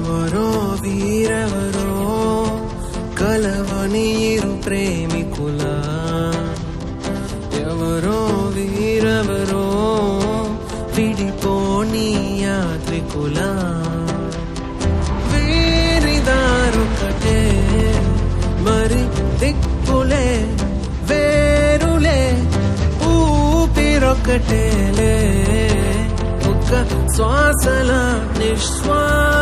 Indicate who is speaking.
Speaker 1: ఎవరో వీరెవరో కలవని ఇరు ప్రేమికుల ఎవరో వీరెవరో విడిపోని యాత్రికుల వీరిదారొకటే మరి దిక్కులే వేరులే ఊపిరొకటేలే ఒక్క శ్వాసల నిశ్వాస